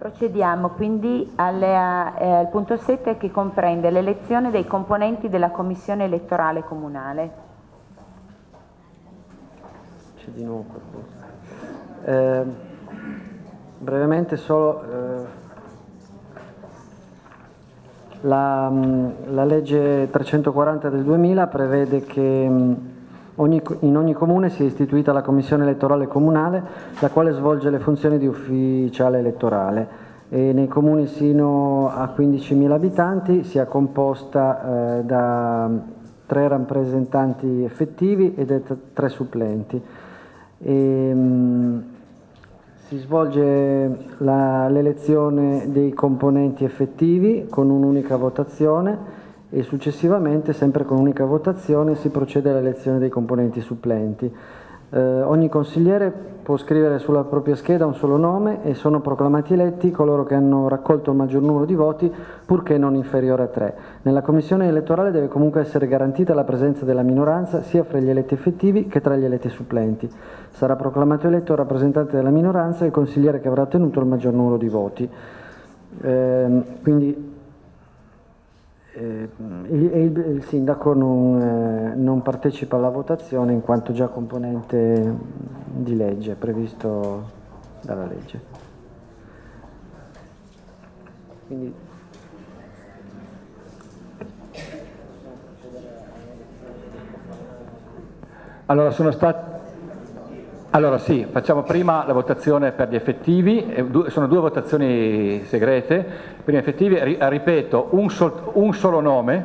Procediamo quindi al punto 7 che comprende l'elezione dei componenti della Commissione elettorale comunale. C'è di nuovo qualcosa. Brevemente solo la legge 340 del 2000 prevede che in ogni comune sia istituita la commissione elettorale comunale, la quale svolge le funzioni di ufficiale elettorale e nei comuni sino a 15.000 abitanti sia composta da 3 rappresentanti effettivi e da 3 supplenti. Si svolge l'elezione dei componenti effettivi con un'unica votazione e successivamente, sempre con un'unica votazione, si procede all'elezione dei componenti supplenti. Ogni consigliere può scrivere sulla propria scheda un solo nome e sono proclamati eletti coloro che hanno raccolto il maggior numero di voti, purché non inferiore a 3. Nella commissione elettorale deve comunque essere garantita la presenza della minoranza sia fra gli eletti effettivi che tra gli eletti supplenti. Sarà proclamato eletto il rappresentante della minoranza e il consigliere che avrà ottenuto il maggior numero di voti. Quindi il sindaco non partecipa alla votazione in quanto già componente di legge, previsto dalla legge. Quindi, allora sì, facciamo prima la votazione per gli effettivi, sono 2 votazioni segrete. Per gli effettivi, ripeto, un solo nome,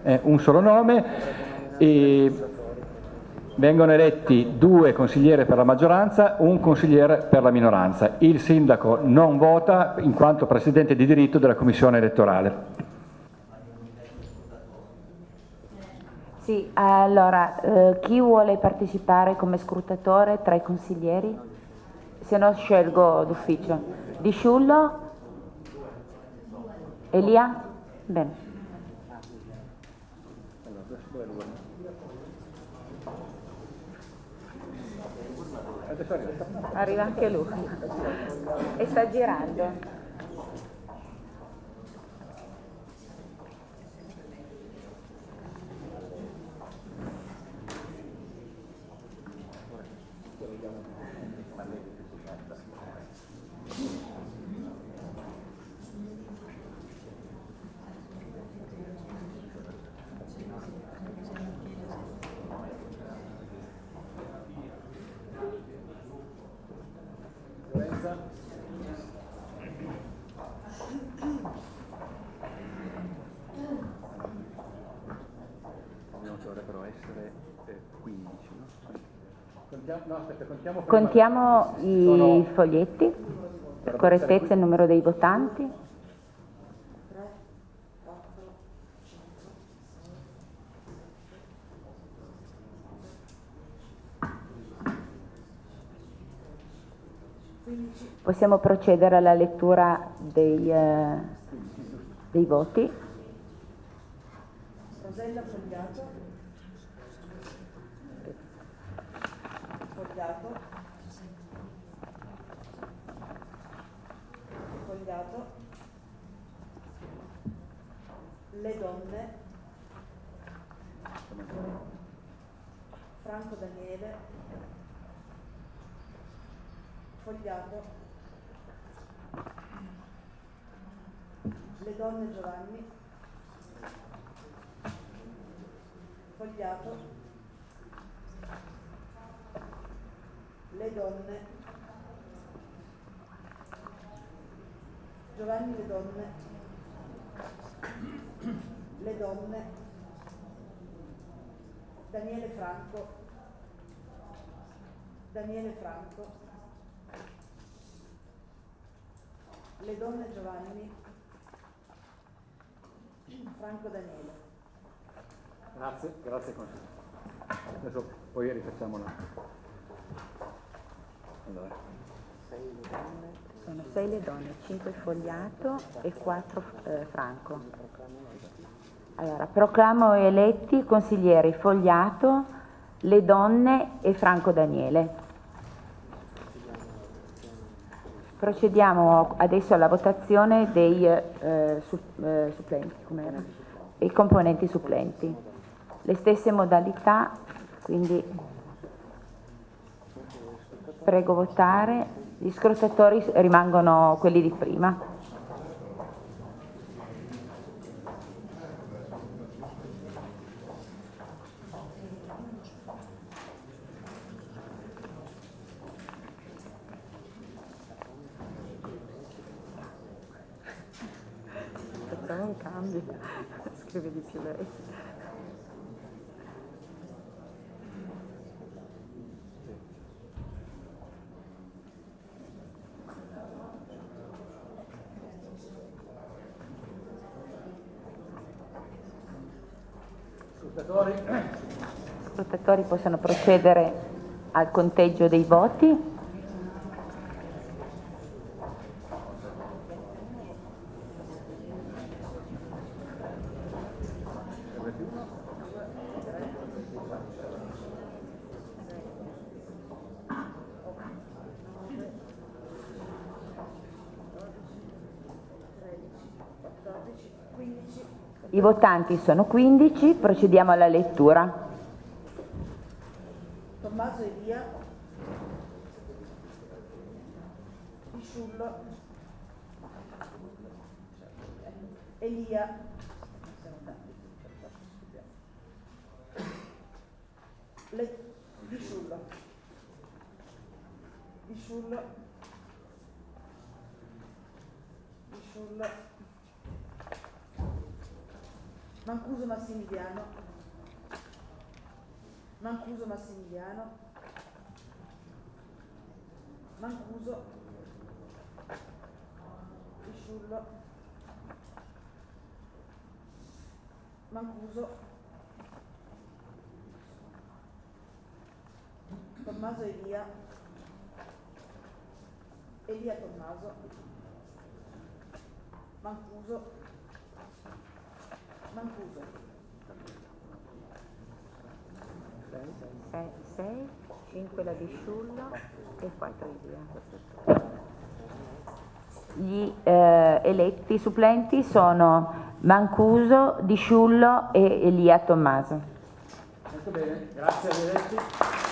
e vengono eletti 2 consiglieri per la maggioranza, 1 consigliere per la minoranza. Il sindaco non vota in quanto presidente di diritto della commissione elettorale. Sì, allora, chi vuole partecipare come scrutatore tra i consiglieri? Se no scelgo d'ufficio. Di Sciullo? Elia? Bene. Arriva anche lui e sta girando. Dovrebbero essere 15, no? Contiamo i foglietti, per correttezza il numero dei votanti. Possiamo procedere alla lettura dei voti. Rosella Fogliato. Fogliato. Le donne. Franco Daniele. Fogliato. Le donne Giovanni. Fogliato. Le donne. Giovanni Le donne. Le donne. Daniele Franco. Daniele Franco. Le donne Giovanni. Franco Daniele. Grazie consigliere. Adesso poi rifacciamo la... Allora. Sono 6 le donne, 5 Fogliato e 4 Franco. Allora, proclamo eletti consiglieri Fogliato, Le donne e Franco Daniele. Procediamo adesso alla votazione dei supplenti, com'era? I componenti supplenti. Le stesse modalità, quindi prego votare. Gli scrutatori rimangono quelli di prima. Facciamo un cambio, scrive di più lei. Gli scrutatori possono procedere al conteggio dei voti. I votanti sono 15, procediamo alla lettura. Tommaso Elia, Pisciullo, Elia, Pisciullo, Mancuso Massimiliano, Mancuso, Pisciullo, Mancuso, Tommaso Elia, Elia Tommaso, Mancuso, 6, 5 la Disciullo e 4 Elia. Gli eletti supplenti sono Mancuso, Disciullo e Elia Tommaso. Molto bene, grazie agli eletti.